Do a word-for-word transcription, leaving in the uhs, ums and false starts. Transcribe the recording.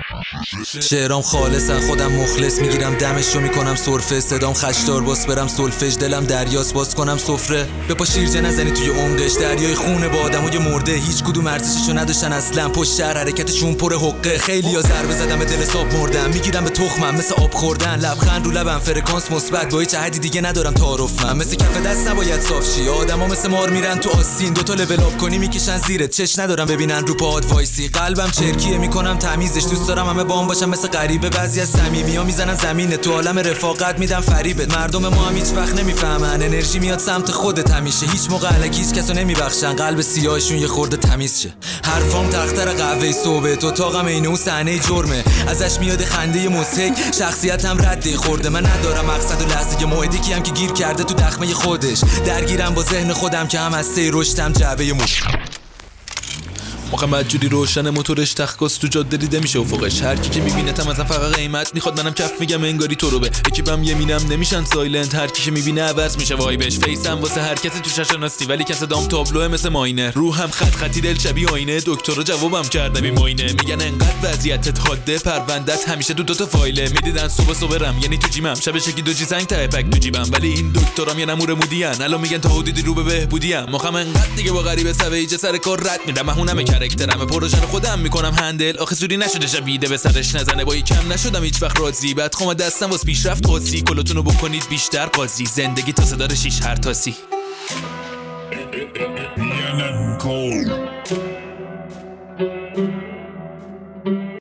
شعرام خالصن خودم مخلص، میگیرم دمش رو میکنم سرفه، صدام خشدار باس برم سولفژ، دلم دریاست باز کنم سفره. به پا شیرجه نزنی توی عمقش، دریای خونه با آدمای مرده، هیچ کدوم ارزششو نداشتن اصلا، پشت شهر حرکتشون پر حقه. خیلیا ضربه زدم به دل حساب مردم، میگیرم به تخمم مثل آب خوردن، لبخند رو لبم فرکانس مثبت، با هیچ عهدی دیگه ندارم تعارف. من مثل کف دست نباید صاف شی، آدما مثل مار میرن تو آستین، دو تا لول اپ کنی میکشن زیرت، چش ندارم ببینن رو پاهات وایسی. قلبم چرکیه میکنم تمیزش، دوست دارم همه باهم باشن مثل غریبه، بعضی از صمیمی‌ها میزنن زمین، تو عالم رفاقت میدم فریبت. مردم ما هم هیچ وقت نمیفهمن، انرژی میاد سمت خودت همیشه، هیچ موقع الکی هیچ کسو نمیبخشن، قلب سیاهشون یه خورده تمیز شه. حرفام تختر قهوه صبح، تو اتاقم عین اون صحنه جرمه، ازش میاد خنده مضحک، شخصیتم رد خورده. من ندارم مقصد و لحظه موعدی کیم که گیر کرده تو دخمه خودش، درگیرم با ذهن خودم که هم از سه رشدم جعبه مش. محمد جوری روشن موتورش تخکاس تو جاده دیده میشه افقش، هر کی که میبینتم ازم فقط قیمت میخواد، منم کف میگم انگاری تو رو به اکیبم یمینم نمیشن سایلنت، هر کی که میبینه عوض میشه وایبش، فیسم واسه هر کسی تو شاشناسی ولی کس دام تابلوه مثل ماینر، روحم خط خطی دل شبیه آینه، دکترا جوابم کرده بی ماینه، میگن انقدر وضعیتت حاده، پروندت همیشه دو تا تا فایله، میدیدن صبح صبح رم یعنی تو جیمم، شب شکی دو جی سنگ ته پک تو جیبم، ولی این دکترام یه نمور مودیان، الان میگن تا حدودی رو به بهبودیم، مخم انقدر دیگه با غریبه سویج سر کار رد میدم، مهونم کاراکترم پروژه خودم میکنم هندل، آخه سوری نشده شبیده به سرش نزنه، با کم نشدم هیچ وقت راضی، بعد خودم دستم واسه پیشرفت قاضی، کلتونو بکنید بیشتر قاضی، زندگی تا صدا شیش هر تاسی.